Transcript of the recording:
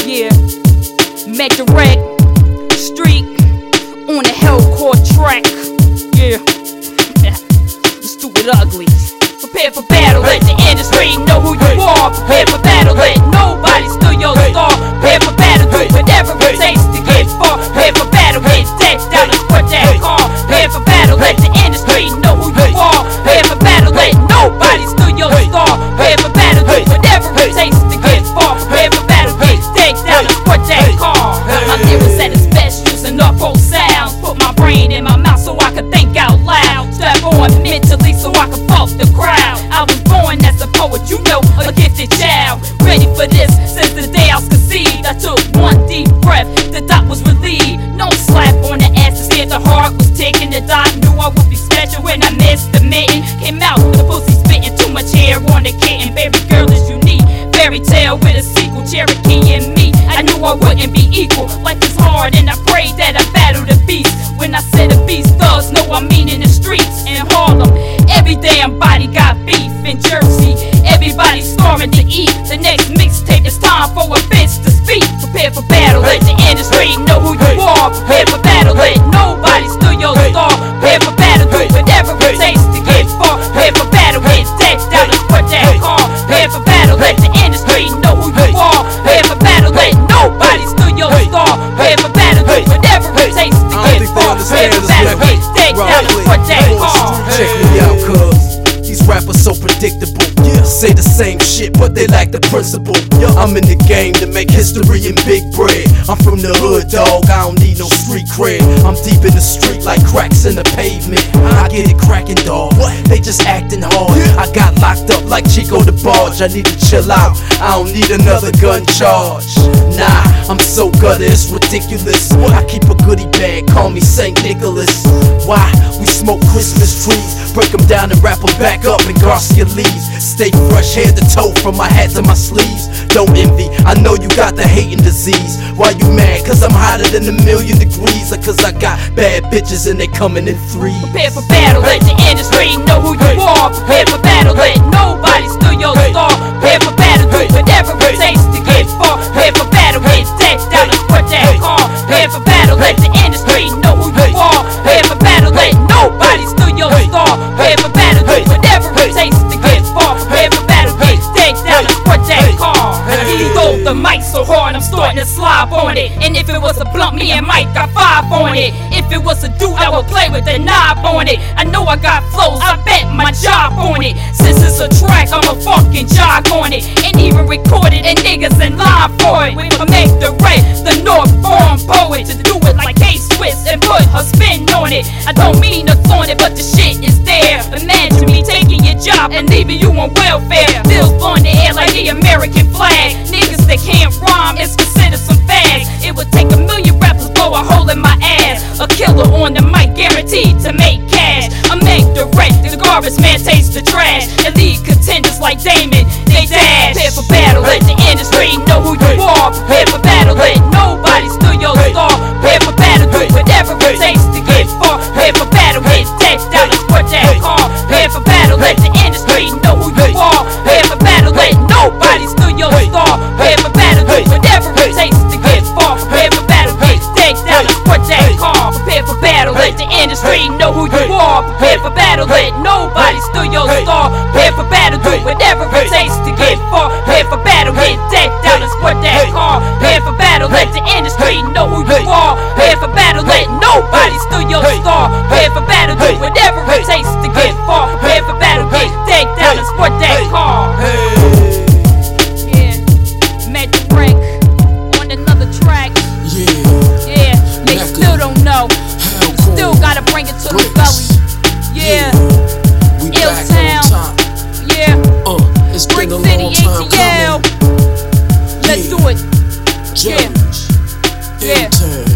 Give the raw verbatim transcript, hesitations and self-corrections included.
Yeah, met the wreck, street, on the Hellcore track. Yeah, let's do it ugly. Prepare for battle, let the industry know who you are. Prepare for battle, let nobody steal your star. Prepare for battle, do whatever it takes to get far. Prepare for battle, hit that down and squirt that car. Prepare for battle, let the industry know who you are. Prepare for battle, let nobody steal your star. Prepare for battle, do whatever it takes to get far. Prepare for battle, hit that down and squirt that car. My lyrics at its best, using up both sounds. Put my brain in my mouth so I can think out loud. Strap on mentally so I can fuck the crowd. I was born as a poet, you know, a gifted child. Ready for this since the day I was conceived. I took one deep breath, the dot was relieved. No slap on the ass to see if the heart was ticking. The dot knew I would be special when I missed the mitten. Came out with the pussy spitting, too much hair on the kitten. Baby girl is unique, fairy tale with a sequel. Cherokee and me, I knew I wouldn't be equal. Life is hard and I prayed that I battle the beast. When I said the beast, thugs know I mean in the streets. In Harlem, every damn body got beef. In Jersey, everybody starving to eat. The next mixtape, it's time for a bitch to speak. Prepare for battle, let the industry know who you are. Prepare for battle, let nobody steal your star. Prepare for battle, do whatever it takes to get far. Prepare for battle, hit that down and squirt that car. Prepare for battle, let the industry know who you are. Prepare for battle, let nobody steal your star. Prepare for battle, do whatever it takes to get far. Prepare for battle, hit that down and squirt that car. Check me out, cuz these rappers so predictable. Yeah. Say the same shit, but they lack the principle. Yeah. I'm in the game to make history and big bread. I'm from the hood, dog. I don't need no street cred. I'm deep in the street like cracks in the pavement. I get it cracking, dog. What? They just acting hard. Yeah. I got locked up like Chico the Barge. I need to chill out. I don't need another gun charge. Nah, I'm so gutter, it's ridiculous. What? I keep a goodie bag, call me Saint Nicholas. Why? We smoke Christmas trees, break them down and wrap them back up in Garcia leaves. Stay fresh head to toe from my hat to my sleeves. Don't envy, I know you got the hating disease. Why you mad? Cause I'm hotter than a million degrees, or cause I got bad bitches and they coming in threes. Prepare for battle, let the industry know who you are. Prepare for battle, let nobody steal your star. Prepare for battle, do whatever it takes to get far. Prepare for battle, hit that down and squirt that car. Prepare for battle, let the industry know who you are. Prepare for battle, let nobody steal your star. Prepare for battle, do whatever it takes to get far. Prepare for battle, hit that down and squirt that car. He rolled the mic so hard I'm starting to slob on it. And if it was a blunt, me and Mike got five on it. If it was a dude, I would play with the knob on it. I know I got flows, I bet my job on it. Since it's a track, I'm a fucking jog on it. And even recorded and niggas in line for it. I make the red, the North born poet, to do it like K-Swiss and put her spin on it. I don't mean to flaunt it, but the shit is there. Imagine me taking your job and leaving you on welfare. Bills on the air like the American flag. Niggas that can't rhyme is considered some fags. It would take a million rappers blow a hole in my ass. A killer on the mic guaranteed to make cash. I make the rent, the garbage man tastes the trash. The lead contenders like Damon, they dash. Prepare for battle, let the industry know who you are. Prepare for battle, let nobody steal your star. Prepare for battle, do whatever it takes to get far. Prepare for battle, hit that down and squirt that car. Prepare for battle, let the industry know who you are. Prepare for battle, let nobody steal your star. Prepare for battle, do whatever it takes to get far. Prepare for battle, hit that down and squirt that car. Prepare for battle, let the industry know who you are. Prepare for battle, let nobody steal your star. Prepare for battle, do whatever it takes to get far. Prepare for battle, hit that down and squirt that car. Prepare for battle, let the industry know who you are. Prepare for battle, let nobody steal your star. Prepare for battle, do whatever it takes to get far. Prepare for battle, hit that down and squirt that car. Yeah, met the wreck on another track. Yeah, yeah, they still don't know. Still gotta bring it to the belly. Yeah, Ill Town. Yeah, uh, it's Brick been a City, long time A T L. coming. Let's Yeah. do it. Judge. Yeah, yeah.